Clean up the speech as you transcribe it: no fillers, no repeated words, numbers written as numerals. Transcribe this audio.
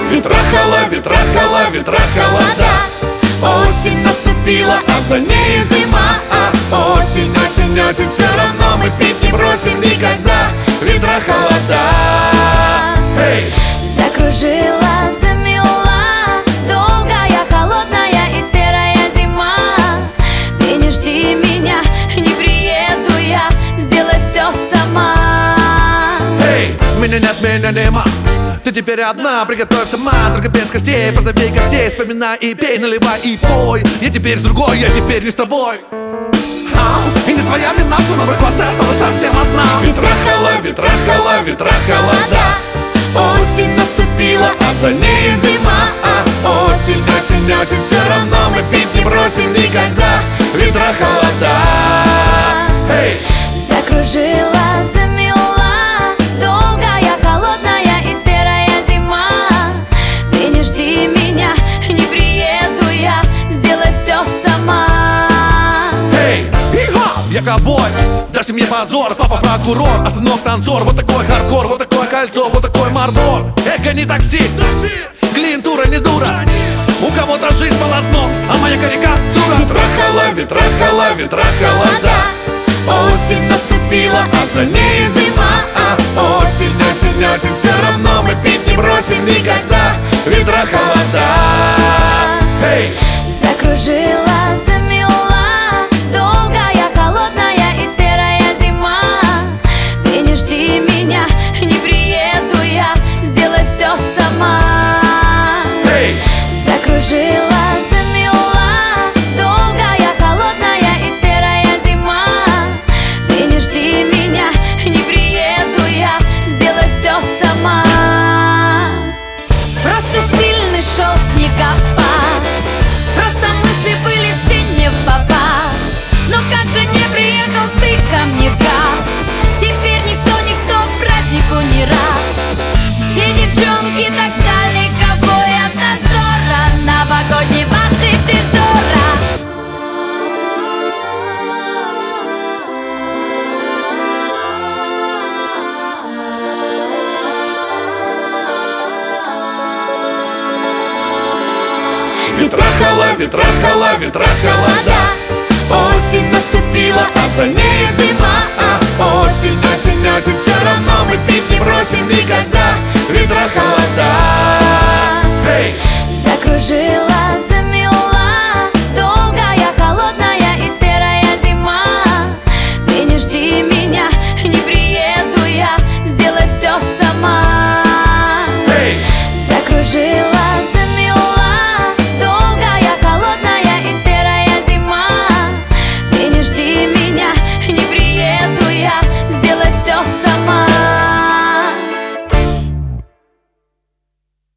ветра, холода. Осень наступила, а за ней зима. Осень, осень, осень, все равно мы пить не бросим никогда. Ветра, холода. Эй! Закружила, замела, долгая, холодная и серая зима. Ты не жди меня, не приеду я, сделай все сама. Эй! Меня нет, меня нема. Ты теперь одна, приготовь сама. Только без костей, позови гостей. Вспоминай и пей, наливай и пой. Я теперь с другой, я теперь не с тобой. И не твоя вина, что новый год ты осталась совсем одна. Ветра, холода. Осень наступила, а за ней зима. Осень, осень, осень, все равно мы пить не бросим никогда. Ветра, холода. Эй! Закружила, замела, долгая, холодная и серая зима. Ты не жди меня, не приеду я, сделай все сама. Эй! Я ковбой, для семьи позор. Папа прокурор, а сынок танцор. Вот такой хардкор, вот такое кольцо, вот такой мордор. Эго не такси, клиентура не дура. У кого-то жизнь полотно, а моя карикатура. Ветра, холода. Осень наступила, а за ней зима. Осень, осень, осень, все равно мы пить не бросим никогда. Ветра, холода. Эй! Закружила, замела, долгая, холодная и серая зима. Ты не жди меня, не приеду я, сделай все сама. Эй! Закружила, замела, долгая, холодная и серая зима. Ты не жди меня, не приеду я, сделай все сама. Просто сильный шел снегопад, просто мысли были все не в попад. Но как же не приехал ты ко мне, как? Теперь никто празднику не рад. Все девчонки так ждали, ковбой от надзора. Новогодний басты Зора. Ветра, холода. Осень наступила, а за ней зима. Осень, осень, осень, все равно мы пить не бросим никогда. Ветра, холода. Эй! Закружила, замела, долгая, холодная и серая зима. Ты не жди меня, не приеду я, сделай все сама. Эй! Закружила, замела, долгая, холодная и серая зима. Ты не жди меня, не приеду я, сделай все сама.